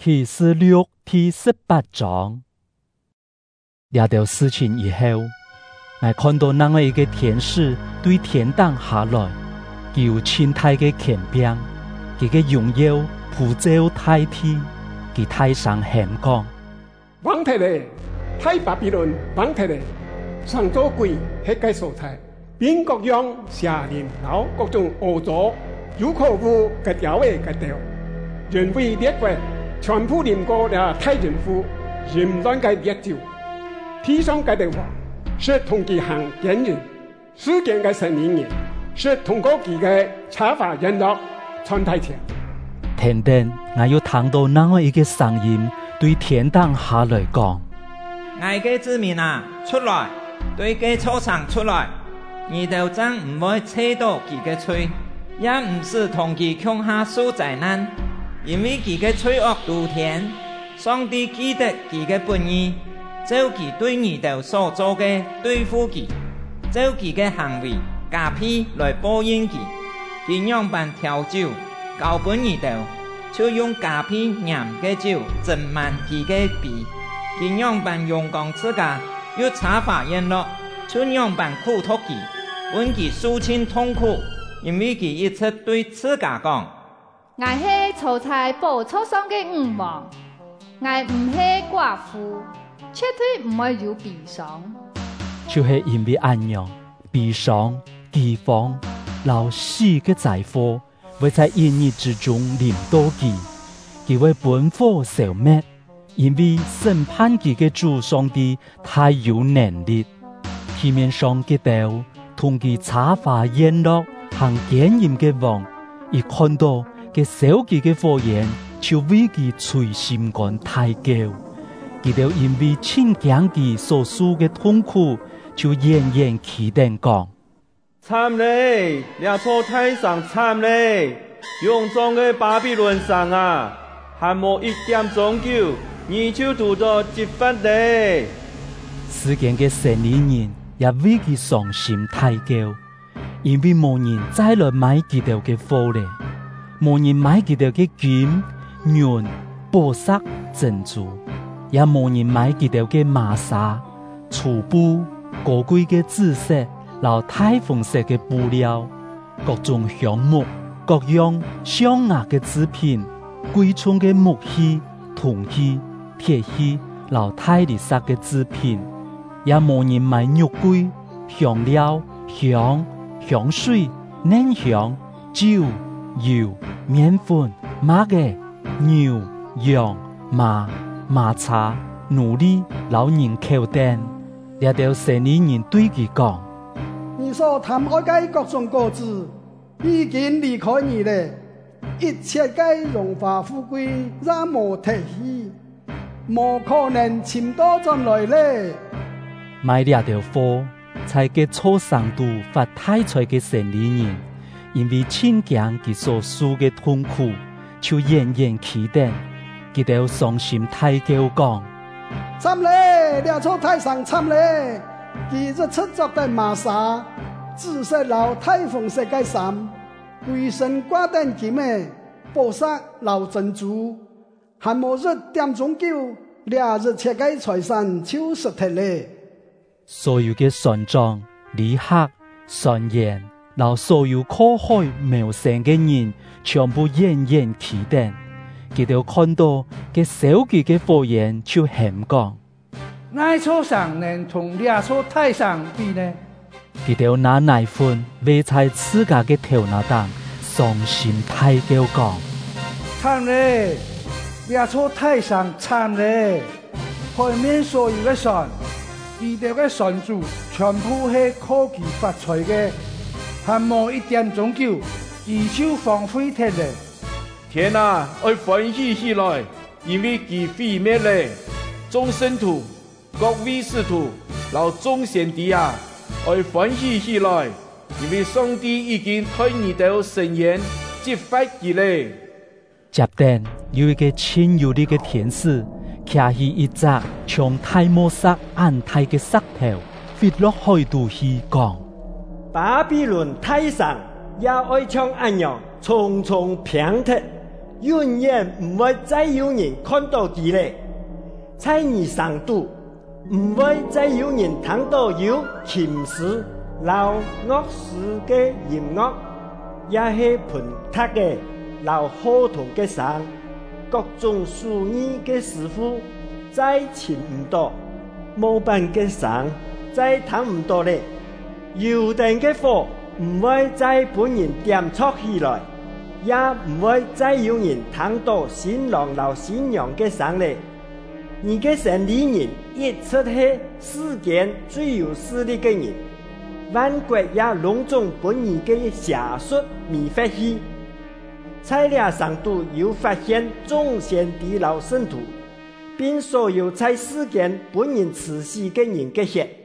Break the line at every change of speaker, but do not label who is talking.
启示錄第18章。了到事情以後，我看到那一個天使對天堂下來，佢有千大嘅權柄，佢嘅榮耀普照大地，佢大聲喊講：
王太咧，太巴比倫王太咧，上咗鬼喺個所在，並各樣邪靈老各種惡作有可無嘅妖嘅嘅調，人為列國全部連過了太人夫，淫亂嘅列照，天上嘅地王是同佢行奸人，世間嘅神靈人是通過佢嘅查法人落傳太前。
天頂，我又聽到那一個聲音對天堂下來講：
愛嘅子民啊，出來，對嘅初上出來，你就真唔會扯到佢嘅嘴，也唔是同佢共下受災難，因為佢嘅罪惡滔天，上帝記得佢嘅本意，照佢對你哋所做嘅對付佢，照佢嘅行為加倍來報應佢，佢樣辦調酒交本你哋，就用加倍鹽嘅酒浸滿佢嘅鼻，佢樣辦用光自家，又查法言落，就樣辦苦托佢，本佢受盡痛苦，因為佢一直對自家講：
我是坐在寶座上嘅君王，我唔係寡婦，絕對唔會有悲傷。
就是因為安樣悲傷、饑荒、老死嘅災禍，會在一日之中臨到佢，佢會本火消滅，因為審判佢嘅主上帝太有能力。地面上嘅道同佢查法言落行奸淫嘅王，一看到嘅小佢嘅火焰，就為佢捶心肝太高。佢就因為親驚佢所受嘅痛苦，就奄奄期待講：
慘嘞！兩座太上慘嘞！勇壯嘅巴比倫城啊，還冇一點終究，你就讀咗結法嘞！
世間嘅神理人也為佢傷心太高，因為冇人再來買佢哋嘅貨咧，冇人買佢哋嘅金、銀、寶石、珍珠，也冇人買佢哋嘅麻紗、粗布、高貴嘅紫色、老太紅色嘅布料，各種香木、各樣象牙嘅製品，貴重嘅木器、銅器、鐵器、老太綠色嘅製品，也冇人買肉桂、香料、香水、嫩香、酒、油、麵粉、馬嘅、牛、羊、馬茶、奴隸、老人口等。呢條神理人對佢講：
你所貪愛嘅各種果子已經離開你了，一切嘅榮華富貴也冇提起，冇可能尋到進來咧。
買呢條貨，才嘅初上度發太財嘅神理人，因為親驚佢所受嘅痛苦，就奄奄期待，佢就傷心太高講：
慘咧！兩座太上慘咧！佢就出作嘅麻紗，紫色老太紅色嘅衫，貴身掛燈金嘅寶石老珍珠，還冇一點鐘究，兩日切嘅財產就失去咧。
所有嘅船長、旅客、船員，然所有靠海謀生嘅人，全部奄奄期待。佢哋看到嘅小記嘅火焰就喊講：
哪座上能同兩座太上比呢？
佢哋拿奶粉餵在自家嘅頭那當，傷心太高講：
慘咧！兩座太上慘咧！海面所有嘅船，佢哋嘅船主全部係靠佢發財嘅，還冇一點終究，佢就荒廢掉咧。
天啊，愛歡喜起來，因為佢毀滅了眾聖徒、各位使徒、老眾先知啊，愛歡喜起來，因為上帝已經對你哋伸冤，揭發佢了。
接等有一個千有力嘅天使，騎起一隻從太摩塞安泰嘅石頭飛落海度去講：
巴比倫太上也愛像安樣重重平鐵。 永远唔會再有人看到佢咧。在你上度，唔會再有人聽到有琴詩、老樂師嘅音樂，也係盤塔嘅老河童嘅聲，各種屬意嘅師傅再尋唔到，冇辦嘅聲再聽唔到咧。油燈嘅火唔會再本人點錯起來，也唔會再有人聽到新郎老新娘嘅聲咧。你嘅神理人一出係世間最有勢力嘅人，萬國也隆重本你嘅邪術未發起。在了上度又發現眾先帝老聖徒，並所有在世間本人慈禧嘅人嘅血。